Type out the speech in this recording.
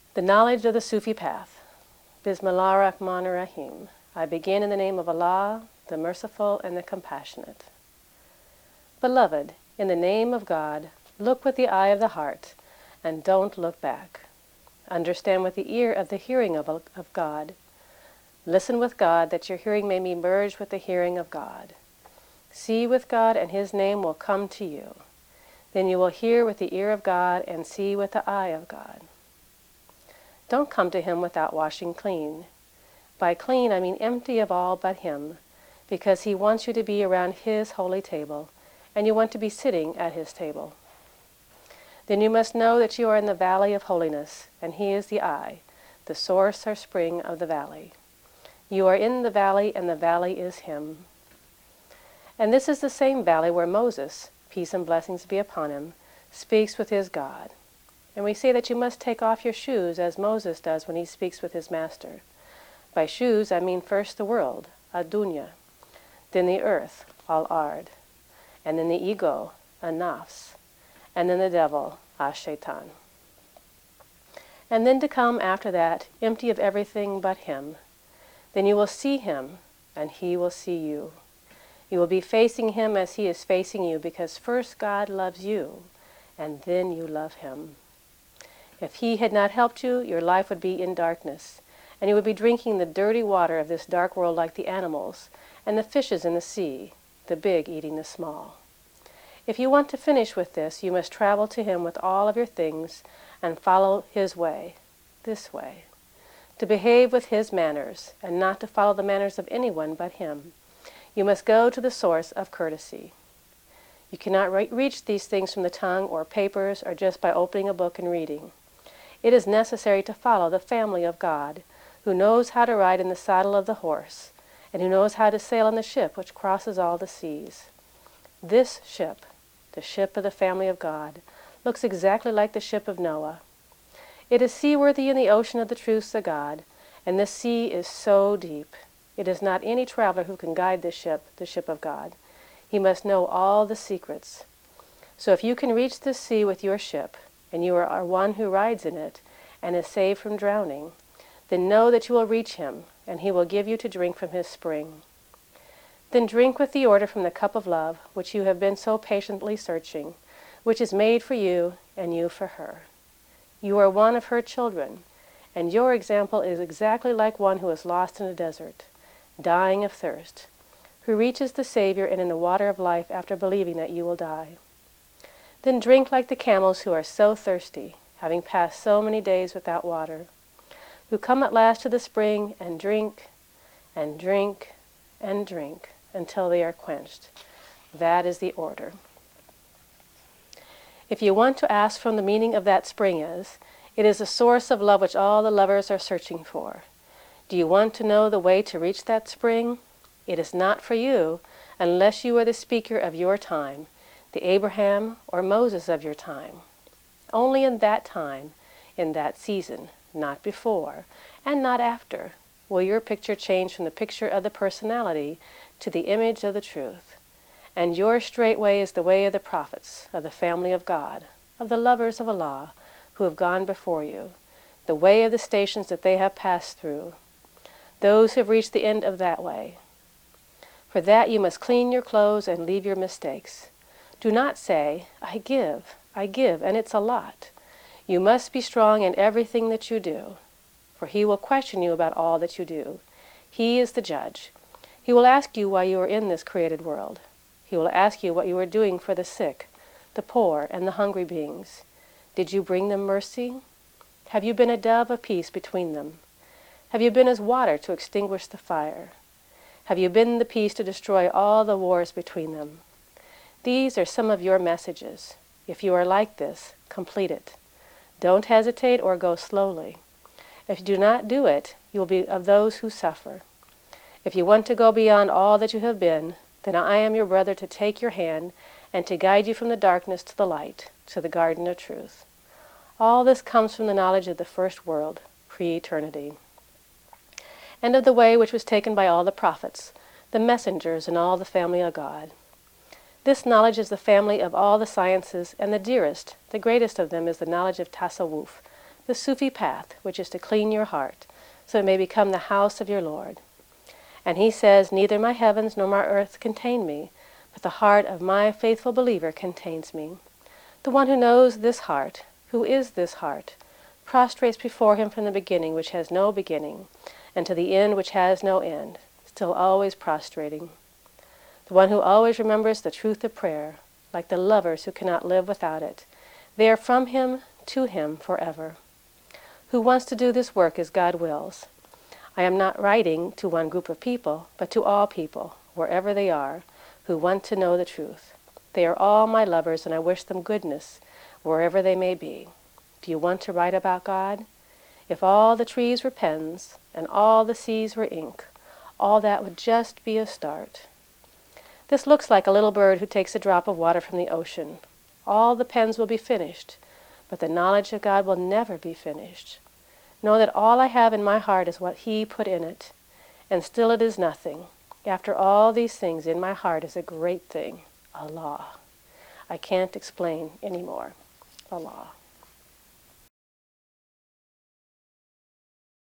The knowledge of the Sufi path. Bismillah ar-Rahman ar-Rahim. I begin in the name of Allah, the Merciful and the Compassionate. Beloved, in the name of God, look with the eye of the heart, and don't look back. Understand with the ear of the hearing of God. Listen with God, that your hearing may be merged with the hearing of God. See with God, and His name will come to you. Then you will hear with the ear of God and see with the eye of God. Don't come to Him without washing clean. By clean, I mean empty of all but Him, because He wants you to be around His holy table, and you want to be sitting at His table. Then you must know that you are in the valley of holiness, and He is the eye, the source or spring of the valley. You are in the valley, and the valley is Him. And this is the same valley where Moses, peace and blessings be upon him, speaks with his God. And we say that you must take off your shoes as Moses does when he speaks with his master. By shoes, I mean first the world, ad-dunya, then the earth, al-ard, and then the ego, an-nafs, and then the devil, ash-shaitan. And then to come after that, empty of everything but Him. Then you will see Him, and He will see you. You will be facing Him as He is facing you, because first God loves you, and then you love Him. If He had not helped you, your life would be in darkness, and you would be drinking the dirty water of this dark world like the animals, and the fishes in the sea, the big eating the small. If you want to finish with this, you must travel to Him with all of your things, and follow His way, this way. To behave with His manners, and not to follow the manners of anyone but Him. You must go to the source of courtesy. You cannot reach these things from the tongue or papers or just by opening a book and reading. It is necessary to follow the family of God, who knows how to ride in the saddle of the horse, and who knows how to sail on the ship which crosses all the seas. This ship, the ship of the family of God, looks exactly like the ship of Noah. It is seaworthy in the ocean of the truths of God, and this sea is so deep. It is not any traveler who can guide this ship, the ship of God. He must know all the secrets. So if you can reach this sea with your ship, and you are one who rides in it, and is saved from drowning, then know that you will reach Him, and He will give you to drink from His spring. Then drink with the order from the cup of love, which you have been so patiently searching, which is made for you, and you for her. You are one of her children, and your example is exactly like one who is lost in a desert, dying of thirst, who reaches the Savior and in the water of life after believing that you will die. Then drink like the camels who are so thirsty, having passed so many days without water, who come at last to the spring and drink, and drink, and drink, until they are quenched. That is the order. If you want to ask from the meaning of that spring is, it is a source of love which all the lovers are searching for. Do you want to know the way to reach that spring? It is not for you, unless you are the speaker of your time, the Abraham or Moses of your time. Only in that time, in that season, not before, and not after, will your picture change from the picture of the personality to the image of the truth. And your straight way is the way of the prophets, of the family of God, of the lovers of Allah, who have gone before you, the way of the stations that they have passed through, those who have reached the end of that way. For that you must clean your clothes and leave your mistakes. Do not say, I give, and it's a lot. You must be strong in everything that you do, for He will question you about all that you do. He is the judge. He will ask you why you are in this created world. He will ask you what you are doing for the sick, the poor, and the hungry beings. Did you bring them mercy? Have you been a dove of peace between them? Have you been as water to extinguish the fire? Have you been the peace to destroy all the wars between them? These are some of your messages. If you are like this, complete it. Don't hesitate or go slowly. If you do not do it, you will be of those who suffer. If you want to go beyond all that you have been, then I am your brother to take your hand and to guide you from the darkness to the light, to the garden of truth. All this comes from the knowledge of the first world, pre-eternity, and of the way which was taken by all the prophets, the messengers, and all the family of God. This knowledge is the family of all the sciences, and the dearest, the greatest of them is the knowledge of Tasawwuf, the Sufi path, which is to clean your heart, so it may become the house of your Lord. And he says, neither my heavens nor my earth contain me, but the heart of my faithful believer contains me. The one who knows this heart, who is this heart, prostrates before him from the beginning which has no beginning, and to the end which has no end, still always prostrating. The one who always remembers the truth of prayer, like the lovers who cannot live without it. They are from him to him forever. Who wants to do this work as God wills. I am not writing to one group of people, but to all people, wherever they are, who want to know the truth. They are all my lovers, and I wish them goodness, wherever they may be. Do you want to write about God? If all the trees were pens, and all the seas were ink, all that would just be a start. This looks like a little bird who takes a drop of water from the ocean. All the pens will be finished, but the knowledge of God will never be finished. Know that all I have in my heart is what He put in it, and still it is nothing. After all these things, in my heart is a great thing, Allah. I can't explain anymore. Allah.